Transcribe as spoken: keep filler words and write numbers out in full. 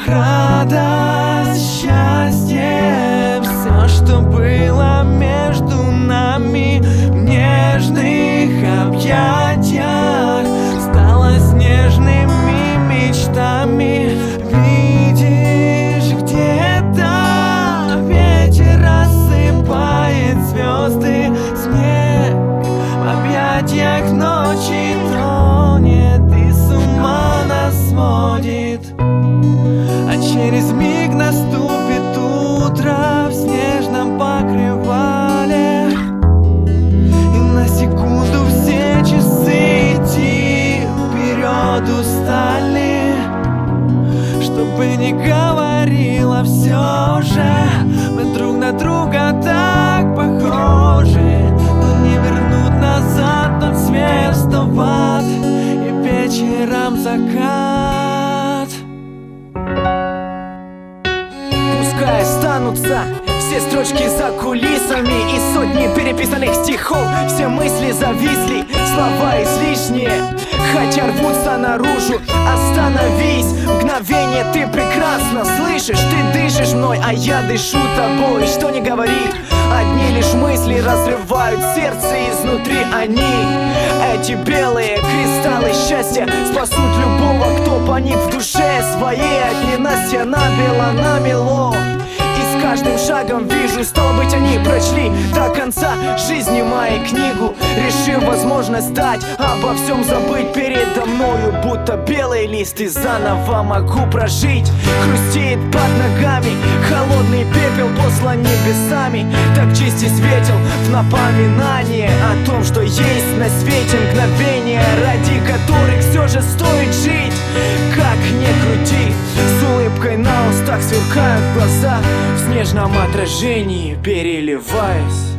радость, счастье, все, что было между нами в нежных объятиях, стало снежными мечтами. Видишь, где-то ветер рассыпает звезды, снег в объятиях ночи тонет и с ума нас сводит. А через миг наступит утро в снежном покрывале, и на секунду все часы идти вперед устали. Чтобы не говорила, все же мы друг на друга так похожи, но не вернуть назад тот свет, что в ад и вечером закат. Пускай останутся все строчки за кулисами и сотни переписанных стихов. Все мысли зависли, слова излишние, хотя рвутся наружу. Остановись, мгновение, ты прекрасно слышишь. Ты дышишь мной, а я дышу тобой. Что не говори, одни лишь мысли разрывают сердце изнутри. Они, эти белые кристаллы счастья, спасут любого, кто паник в душе своей. От ненастья набело, намело, и с каждым шагом вижу, стало быть, они прочли до конца жизни моей книгу, решив, возможно, стать, обо всем забыть передо мною, будто белый лист, и заново могу прожить. Хрустеет под ногами холодный пепел, послан небесами, так чист и светел в напоминание о том, что есть на свете мгновения, ради которых все же стоит жить. Как не крути, с улыбкой на устах сверкают глаза, в снежном отражении переливаясь.